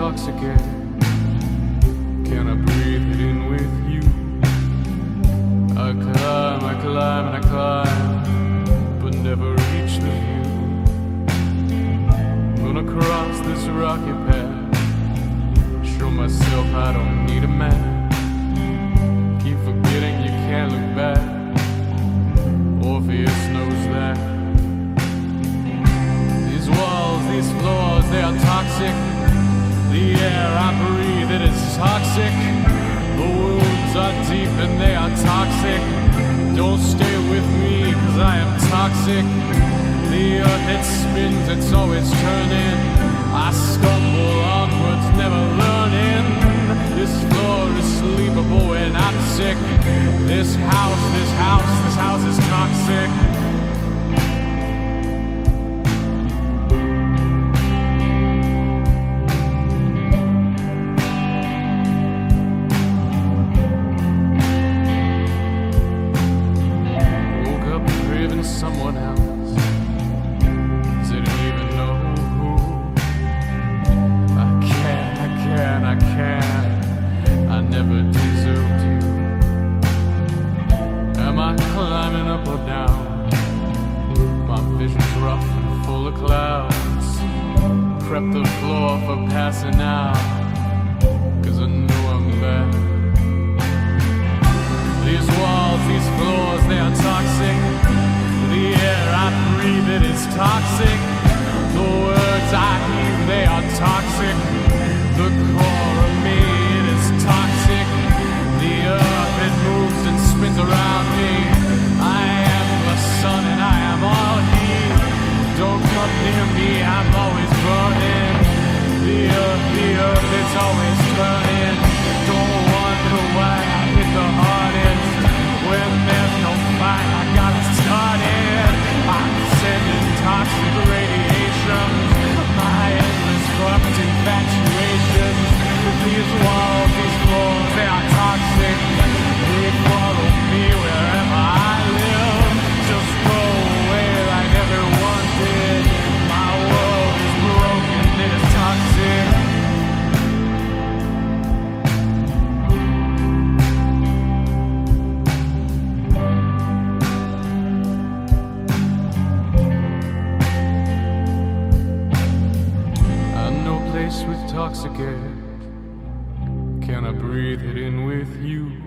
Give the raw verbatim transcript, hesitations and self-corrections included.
toxic air? Can I breathe it in with you? I climb, I climb and I climb, but never reach the view. Gonna cross this rocky path, show myself I don't need a map. Keep forgetting you can't look back, Orpheus knows that. These walls, these floors, they are toxic. The air I breathe, it is toxic. The wounds are deep and they are toxic. Don't stay with me, cause I am toxic. The earth, it spins, it's always turning. I stumble onwards, never learning. This floor is sleepable when I'm sick. This house, this house, this house is toxic. Someone else, didn't even know who. I can't, I can't, I can't, I never deserved you. Am I climbing up or down? My vision's rough and full of clouds. Prep the floor for passing out, cause I know I'm bad. These walls, these floors, they are toxic. The air I breathe, it is toxic. The words I hear, they are toxic. The core of me, it is toxic. The earth, it moves and spins around me. I am the sun and I am all heat. Don't come near me, I'm always burning. The earth, the earth, it's always turning. Don't wonder why I hit the hardest. When there's no fight, I got it started. I'm sending toxic radiations, my endless fucked infatuations. These walls, these floors, they are toxic. They follow me wherever I live. Just go away like everyone did. My world is broken, it is toxic. With toxic air, can I breathe it in with you?